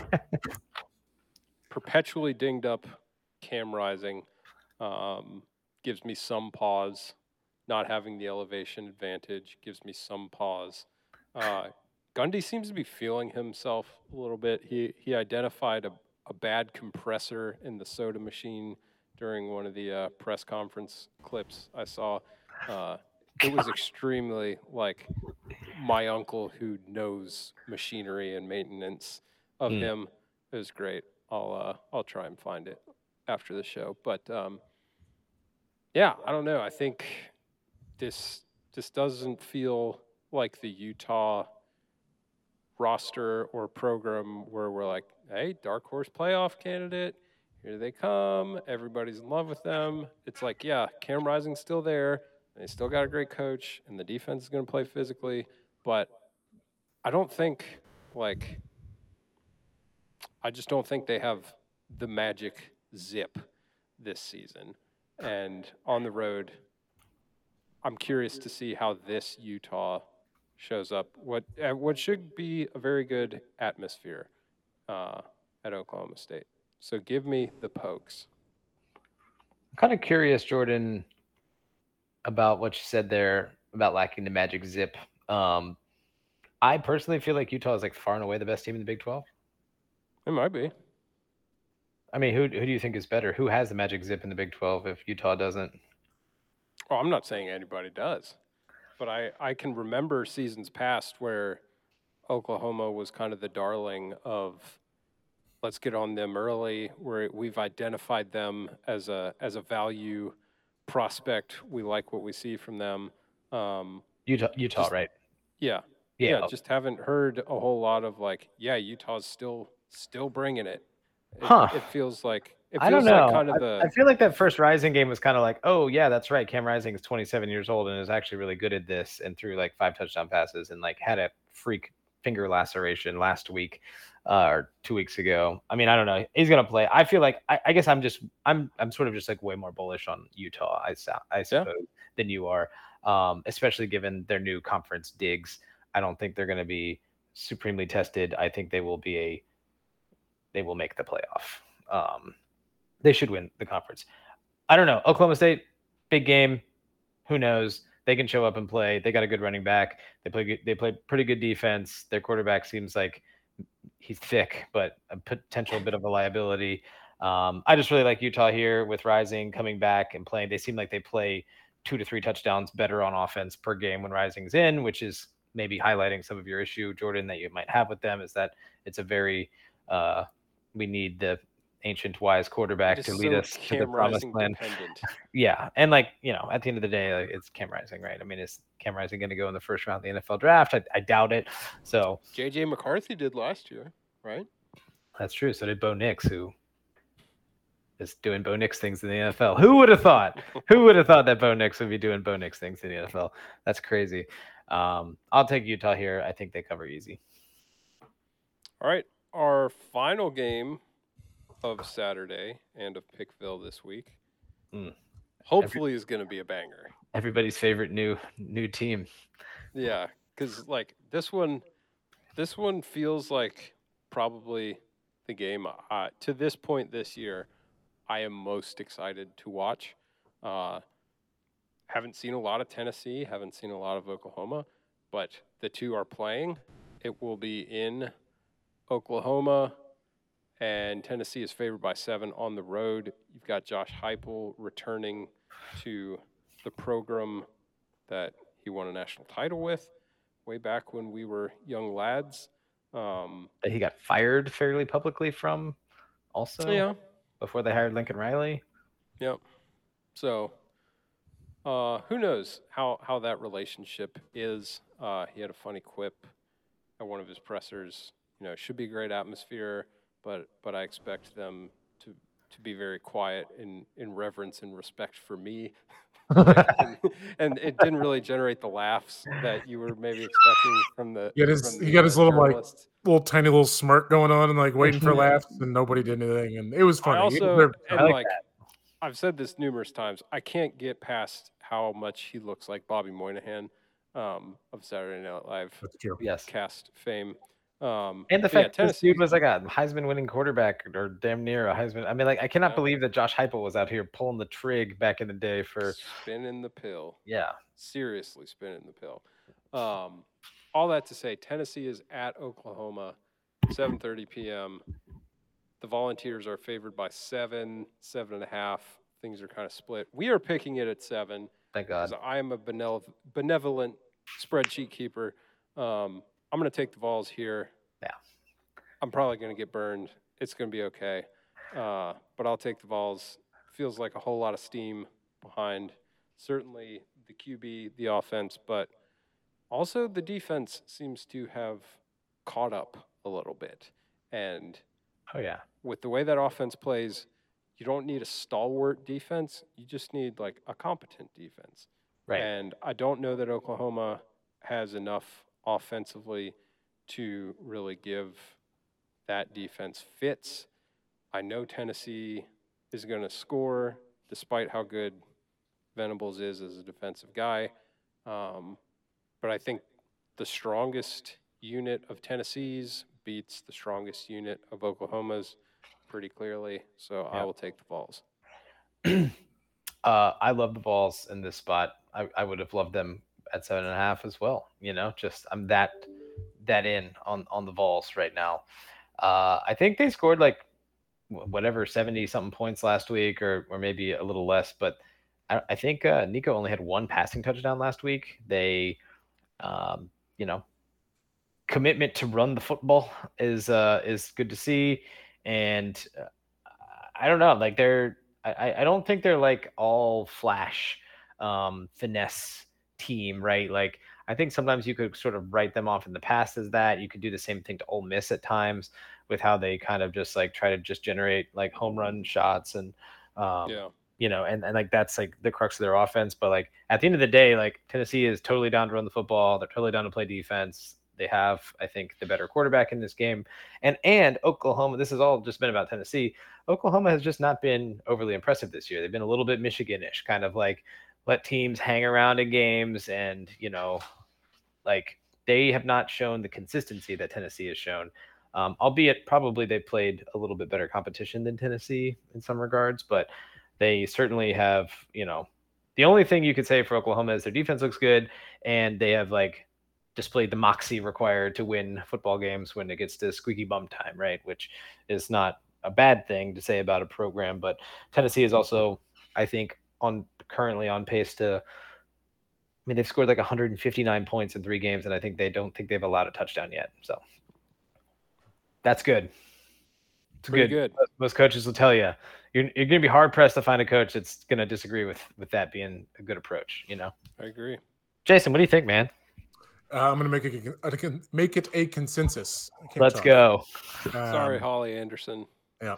perpetually dinged up Cam Rising gives me some pause. Not having the elevation advantage gives me some pause. Gundy seems to be feeling himself a little bit. He identified a bad compressor in the soda machine during one of the press conference clips I saw. It was extremely like my uncle who knows machinery and maintenance of him. It was great. I'll try and find it after the show. But yeah, I don't know. I think this doesn't feel like the Utah roster or program where we're like, hey, dark horse playoff candidate. Here they come. Everybody's in love with them. It's like, yeah, Cam Rising's still there. They still got a great coach, and the defense is going to play physically. But I don't think, I just don't think they have the magic zip this season. And on the road, I'm curious to see how this Utah shows up. What should be a very good atmosphere at Oklahoma State. So give me the Pokes.
I'm kind of curious, Jordan, about what you said there about lacking the magic zip. I personally feel like Utah is like far and away the best team in the Big 12.
It might be.
I mean, who do you think is better? Who has the magic zip in the Big 12 if Utah doesn't?
Oh, I'm not saying anybody does, but I can remember seasons past where Oklahoma was kind of the darling of let's get on them early, where we've identified them as a
Utah,
value prospect. We like what we see from them.
just, right?
Yeah. Just haven't heard a whole lot of like, yeah, Utah's still bringing it. It feels like
I don't know.
Like kind of
I feel like that first Rising game was kind of like, oh yeah, that's right. Cam Rising is 27 years old and is actually really good at this, and threw like 5 touchdown passes and like had a freak finger laceration last week or 2 weeks ago. I mean, I don't know. He's gonna play. I feel like I guess I'm sort of just like way more bullish on Utah. I suppose than you are, especially given their new conference digs. I don't think they're going to be supremely tested. I think they will make the playoff. They should win the conference. I don't know. Oklahoma State, big game. Who knows? They can show up and play. They got a good running back. They play pretty good defense. Their quarterback seems like he's thick, but a potential bit of a liability. I just really like Utah here with Rising coming back and playing. They seem like they play 2 to 3 touchdowns better on offense per game when Rising's in, which is maybe highlighting some of your issue, Jordan, that you might have with them, is that it's a very we need the ancient wise quarterback to lead us to the promised land. Yeah. And like, at the end of the day, like, it's Cam Rising, right? I mean, is Cam Rising going to go in the first round of the NFL draft? I doubt it. So
JJ McCarthy did last year, right?
That's true. So did Bo Nix, who is doing Bo Nix things in the NFL. Who would have thought? Who would have thought that Bo Nix would be doing Bo Nix things in the NFL? That's crazy. I'll take Utah here. I think they cover easy.
All right. Our final game of Saturday and of Pickville this week, hopefully is going to be a banger.
Everybody's favorite new team.
Yeah, because like this one feels like probably the game to this point this year I am most excited to watch. Haven't seen a lot of Tennessee, haven't seen a lot of Oklahoma, but the two are playing. It will be in Oklahoma, and Tennessee is favored by 7 on the road. You've got Josh Heupel returning to the program that he won a national title with way back when we were young lads.
That he got fired fairly publicly from also.
Yeah.
Before they hired Lincoln Riley.
Yep. So who knows how that relationship is. He had a funny quip at one of his pressers. It should be a great atmosphere, but I expect them to be very quiet in reverence and respect for me. and it didn't really generate the laughs that you were maybe expecting from the.
He got his little tiny little smirk going on and like waiting for laughs, and nobody did anything, and it was funny.
I've said this numerous times. I can't get past how much he looks like Bobby Moynihan of Saturday Night Live.
That's true.
Yes.
Cast fame.
And the fact that this dude was like a Heisman-winning quarterback or damn near a Heisman. I mean, like, I cannot believe that Josh Heupel was out here pulling the trig back in the day for
spinning the pill.
Yeah,
seriously spinning the pill. All that to say, Tennessee is at Oklahoma, 7:30 p.m. The Volunteers are favored by 7.5. Things are kind of split. We are picking it at 7.
Thank God.
I am a benevolent spreadsheet keeper. I'm going to take the Vols here.
Yeah.
I'm probably going to get burned. It's going to be okay. But I'll take the Vols. Feels like a whole lot of steam behind certainly the QB, the offense, but also the defense seems to have caught up a little bit. And with the way that offense plays, you don't need a stalwart defense. You just need like a competent defense.
Right.
And I don't know that Oklahoma has enough offensively to really give that defense fits. I know Tennessee is going to score despite how good Venables is as a defensive guy. But I think the strongest unit of Tennessee's beats the strongest unit of Oklahoma's pretty clearly. So I will take the Vols.
I love the Vols in this spot. I would have loved them at 7.5 as well. Just I'm that in on the Vols right now. I think they scored like whatever 70 something points last week, or maybe a little less. But I think Nico only had one passing touchdown last week. They, commitment to run the football is good to see, and I don't know, like I don't think they're like all flash finesse team, right? Like I think sometimes you could sort of write them off in the past as that. You could do the same thing to Ole Miss at times with how they kind of just like try to just generate like home run shots and and like that's like the crux of their offense. But like at the end of the day, like Tennessee is totally down to run the football. They're totally down to play defense. They have, I think, the better quarterback in this game. And Oklahoma, this has all just been about Tennessee. Oklahoma has just not been overly impressive this year. They've been a little bit Michigan-ish, kind of like let teams hang around in games, and like they have not shown the consistency that Tennessee has shown. Albeit probably they played a little bit better competition than Tennessee in some regards, but they certainly have, the only thing you could say for Oklahoma is their defense looks good, and they have like displayed the moxie required to win football games when it gets to squeaky bum time, right? Which is not a bad thing to say about a program, but Tennessee is also, I think, currently on pace to, they've scored like 159 points in 3 games, and I think they have allowed a touchdown yet. So that's good. It's good. Most coaches will tell you you're going to be hard pressed to find a coach that's going to disagree with that being a good approach.
I agree.
Jason, what do you think, man?
I'm going to make it a consensus.
Let's go.
Sorry, Holly Anderson.
Yeah,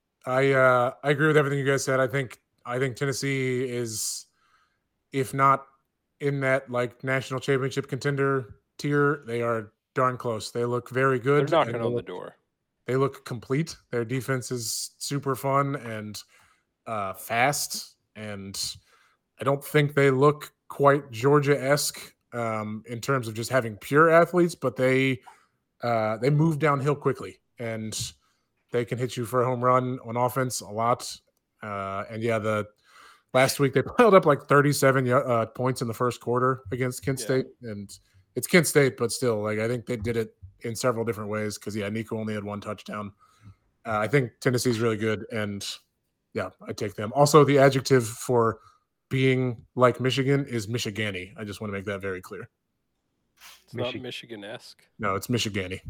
I agree with everything you guys said. I think Tennessee is, if not in that like national championship contender tier, they are darn close. They look very good.
They're knocking on the door.
They look complete. Their defense is super fun and fast, and I don't think they look quite Georgia-esque in terms of just having pure athletes, but they move downhill quickly, and they can hit you for a home run on offense a lot. The last week they piled up like 37 points in the first quarter against Kent State, and it's Kent State, but still, like I think they did it in several different ways because Nico only had 1 touchdown. I think Tennessee's really good, and I take them. Also, the adjective for being like Michigan is Michigani. I just want to make that very clear.
It's not Michigan-esque.
No, it's Michigani.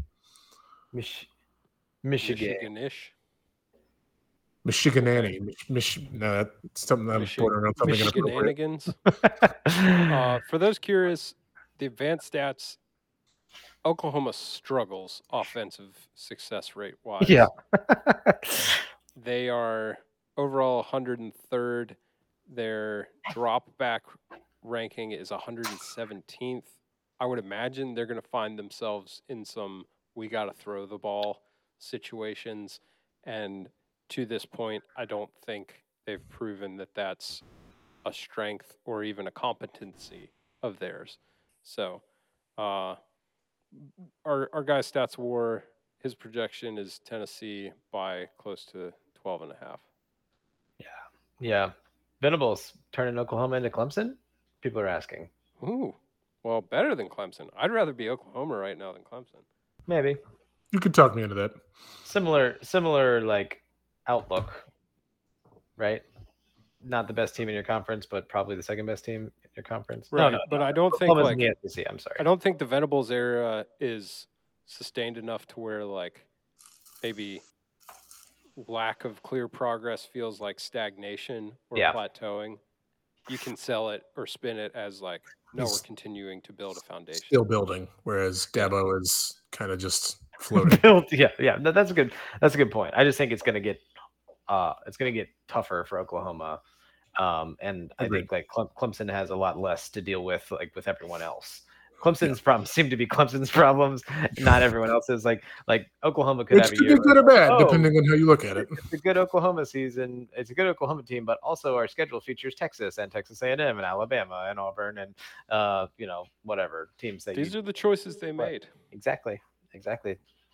Michigan-ish.
Michiganani. No, that's something I'm bordering on something
Michigananigans. For those curious, the advanced stats, Oklahoma struggles offensive success rate wise.
Yeah.
They are overall 103rd. Their drop back ranking is 117th. I would imagine they're going to find themselves in some we got to throw the ball situations. And to this point, I don't think they've proven that that's a strength or even a competency of theirs. So our guy Stats War, his projection is Tennessee by close to 12.5.
Yeah. Venables turning Oklahoma into Clemson? People are asking.
Ooh, well, better than Clemson. I'd rather be Oklahoma right now than Clemson.
Maybe.
You could talk me into that.
Similar like outlook, right? Not the best team in your conference, but probably the second best team in your conference.
Right,
no,
but I don't think like
the SEC, I'm sorry.
I don't think the Venables era is sustained enough to where like maybe lack of clear progress feels like stagnation or plateauing. You can sell it or spin it as like, no, we're continuing to build a foundation.
Still building, whereas Dabo is kind of just floating.
Yeah. That's a good point. I just think it's gonna get tougher for Oklahoma. And I think like Clemson has a lot less to deal with, like with everyone else. Clemson's problems seem to be Clemson's problems, not everyone else's. Like Oklahoma could have a year.
It's good or bad, depending on how you look at it.
It's a good Oklahoma season. It's a good Oklahoma team, but also our schedule features Texas and Texas A&M and Alabama and Auburn and whatever teams.
These are the choices they made.
Exactly.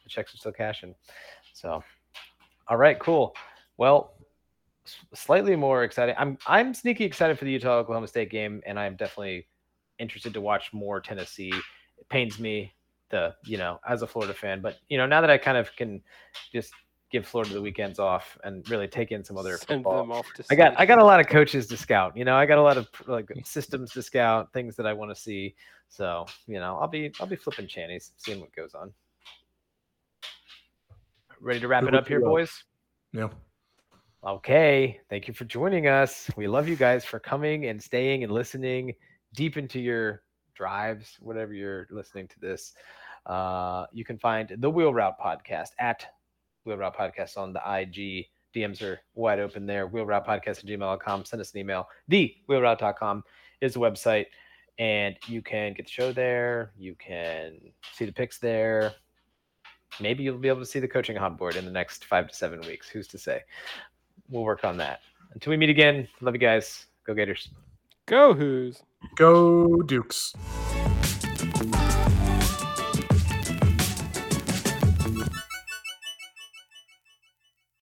the checks are still cashing. So, all right, cool. Well, slightly more exciting. I'm sneaky excited for the Utah-Oklahoma State game, and I'm definitely interested to watch more Tennessee. It pains me as a Florida fan, but now that I kind of can just give Florida the weekends off and really take in some other football.
Them off to
I got a lot of coaches to scout. I got a lot of systems to scout, things that I want to see. So I'll be flipping channies, seeing what goes on. Ready to wrap it up here, boys?
Yeah.
Okay. Thank you for joining us. We love you guys for coming and staying and listening deep into your drives, whatever you're listening to this. You can find the Wheel Route Podcast at Wheel Route Podcast on the IG. DMs are wide open there. wheelroutepodcast@gmail.com. Send us an email. TheWheelroute.com is the website, and you can get the show there. You can see the picks there. Maybe you'll be able to see the coaching hot board in the next 5 to 7 weeks. Who's to say? We'll work on that. Until we meet again, love you guys. Go Gators.
Go Hoos.
Go Dukes.